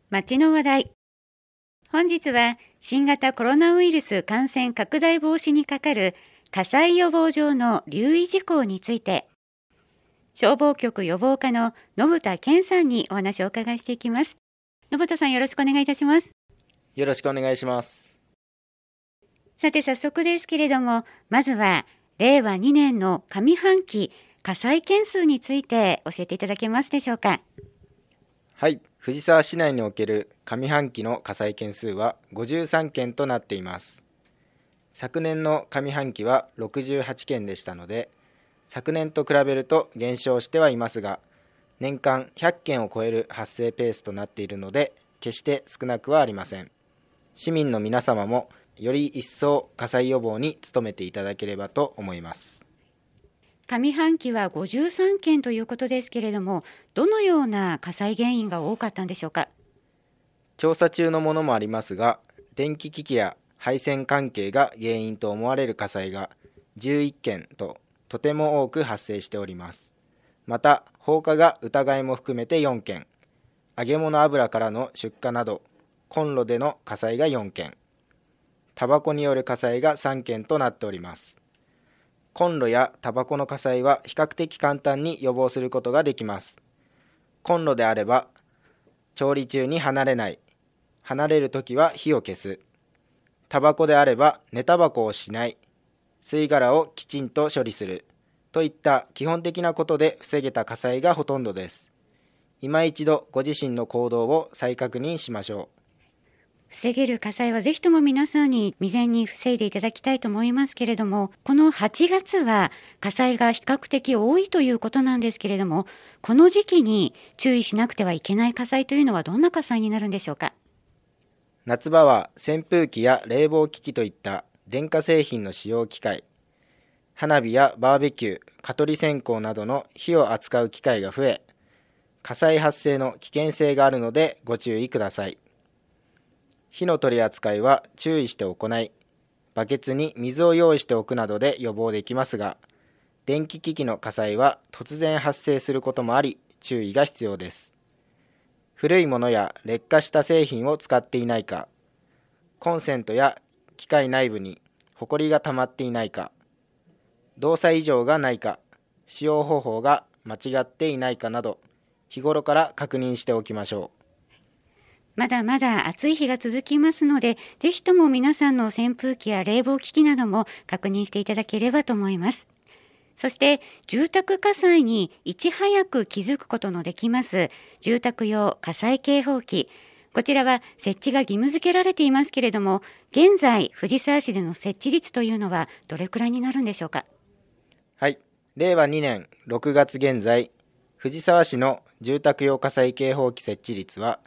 街の話題。本日は新型コロナウイルス感染拡大防止にかかる火災予防上の留意事項について、消防局予防課の信田健さんにお話をお伺いしていきます。信田さん、よろしくお願いいたします。 よろしくお願いします。 さて早速ですけれども、まずは令和2年の上半期火災件数について教えていただけますでしょうか。 はい、藤沢市内における上半期の火災件数は53件となっています。昨年の上半期は68件でしたので、昨年と比べると減少してはいますが、年間100件を超える発生ペースとなっているので、決して少なくはありません。市民の皆様もより一層火災予防に努めていただければと思います。 上半期は53件ということですけれども、どのような火災原因が多かったんでしょうか。 調査中のものもありますが、電気機器や配線関係が原因と思われる火災が11件とても多く発生しております。また、放火が疑いも含めて4件、揚げ物油からの出火などコンロでの火災が4件、タバコによる火災が3件となっております。コンロやタバコの火災は比較的簡単に予防することができます。コンロであれば、調理中に離れない、離れるときは火を消す。タバコであれば、寝タバコをしない、吸い殻をきちんと処理する、といった基本的なことで防げた火災がほとんどです。今一度ご自身の行動を再確認しましょう。 防げる火災はぜひとも皆さんに未然に防いでいただきたいと思いますけれども、この8月は火災が比較的多いということなんですけれども、この時期に注意しなくてはいけない火災というのはどんな火災になるんでしょうか。 夏場は扇風機や冷房機器といった電化製品の使用機会、花火やバーベキュー、蚊取り線香などの火を扱う機会が増え、火災発生の危険性があるのでご注意ください。火の取り扱いは注意して行い、バケツに水を用意しておくなどで予防できますが、電気機器の火災は突然発生することもあり、注意が必要です。古いものや劣化した製品を使っていないか、コンセントや機械内部にホコリが溜まっていないか、動作異常がないか、使用方法が間違っていないかなど、日頃から確認しておきましょう。 まだまだ暑い日が続きますので、ぜひとも皆さんの扇風機や冷房機器なども確認していただければと思います。そして住宅火災にいち早く気づくことのできます住宅用火災警報器、こちらは設置が義務付けられていますけれども、現在藤沢市での設置率というのはどれくらいになるんでしょうか。 はい、令和2年6月現在、藤沢市の住宅用火災警報器設置率は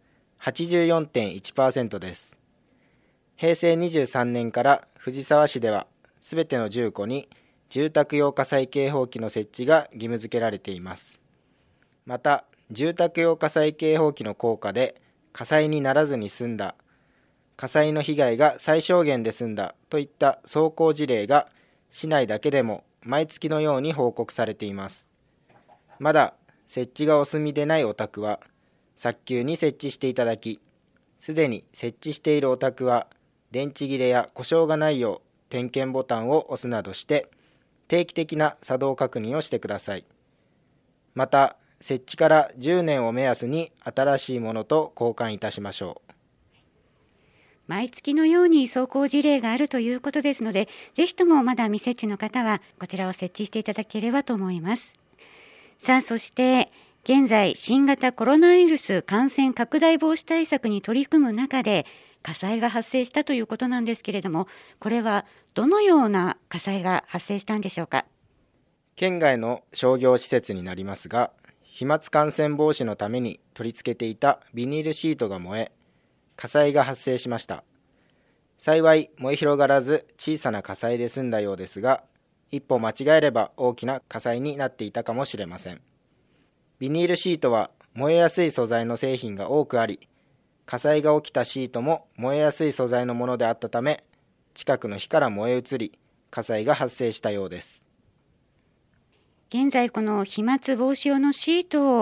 84.1% です。平成23年から藤沢市ではすべての住戸に住宅用火災警報器の設置が義務付けられています。また、住宅用火災警報器の効果で火災にならずに済んだ、火災の被害が最小限で済んだといった走行事例が市内だけでも毎月のように報告されています。まだ設置がお済みでないお宅は早急に設置していただき、すでに設置しているお宅は電池切れや故障がないよう点検ボタンを押すなどして定期的な作動確認をしてください。また、設置から10年を目安に新しいものと交換いたしましょう。 毎月のように走行事例があるということですので、ぜひともまだ未設置の方はこちらを設置していただければと思います。さあ、そして現在新型コロナウイルス感染拡大防止対策に取り組む中で火災が発生したということなんですけれども、これはどのような火災が発生したんでしょうか。 県外の商業施設になりますが、飛沫感染防止のために取り付けていたビニールシートが燃え、火災が発生しました。幸い燃え広がらず小さな火災で済んだようですが、一歩間違えれば大きな火災になっていたかもしれません。ビニールシートは燃えやすい素材の製品が多くあり、火災が起きたシートも燃えやすい素材のものであったため、近くの火から燃え移り、火災が発生したようです。 現在この飛沫防止用のシートを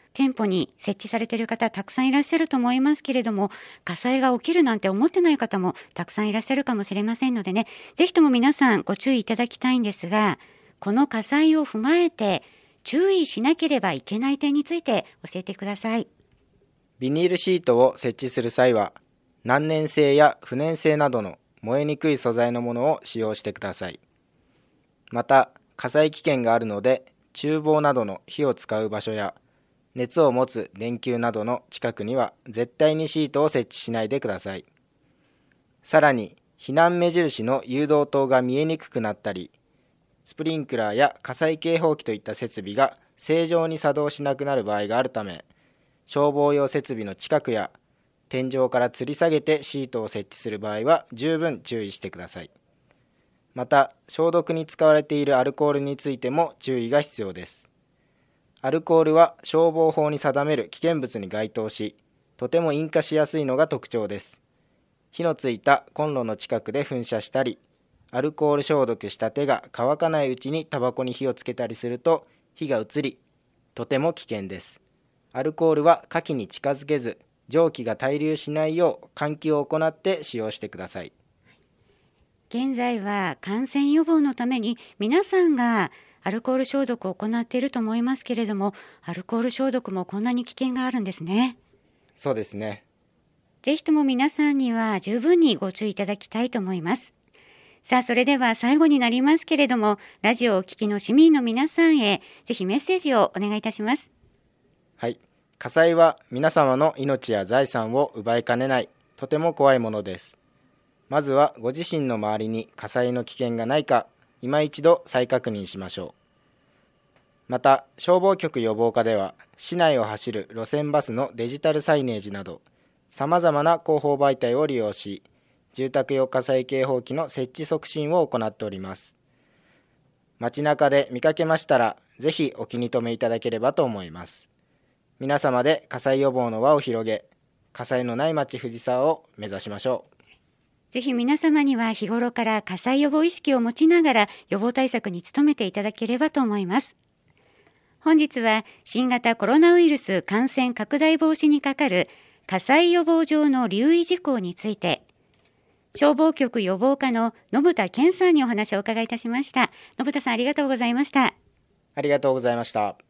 店舗に設置されている方たくさんいらっしゃると思いますけれども、火災が起きるなんて思ってない方もたくさんいらっしゃるかもしれませんのでね、ぜひとも皆さんご注意いただきたいんですが、この火災を踏まえて注意しなければいけない点について教えてください。 ビニールシートを設置する際は、難燃性や不燃性などの燃えにくい素材のものを使用してください。また、火災危険があるので、厨房などの火を使う場所や熱を持つ電球などの近くには絶対にシートを設置しないでください。さらに、避難目印の誘導灯が見えにくくなったり、スプリンクラーや火災警報器といった設備が正常に作動しなくなる場合があるため、消防用設備の近くや天井から吊り下げてシートを設置する場合は十分注意してください。また、消毒に使われているアルコールについても注意が必要です。アルコールは消防法に定める危険物に該当し、とても引火しやすいのが特徴です。火のついたコンロの近くで噴射したり、アルコール消毒した手が乾かないうちにタバコに火をつけたりすると火が移り、とても危険です。アルコールは火器に近づけず、蒸気が滞留しないよう換気を行って使用してください。 現在は感染予防のために皆さんがアルコール消毒を行っていると思いますけれども、アルコール消毒もこんなに危険があるんですね。 そうですね。 ぜひとも皆さんには十分にご注意いただきたいと思います。さあ、それでは最後になりますけれども、ラジオをお聞きの市民の皆さんへぜひメッセージをお願いいたします。 はい。火災は皆様の命や財産を奪いかねない、とても怖いものです。まずはご自身の周りに火災の危険がないか、今一度再確認しましょう。また、消防局予防課では、市内を走る路線バスのデジタルサイネージなど、さまざまな広報媒体を利用し、住宅用火災警報器の設置促進を行っております。街中で見かけましたら、ぜひお気に留めいただければと思います。皆様で火災予防の輪を広げ、火災のない街藤沢を目指しましょう。 ぜひ皆様には日頃から火災予防意識を持ちながら予防対策に努めていただければと思います。本日は新型コロナウイルス感染拡大防止に係る火災予防上の留意事項について、消防局予防課の信田健さんにお話をお伺いいたしました。信田さん、ありがとうございました。 ありがとうございました。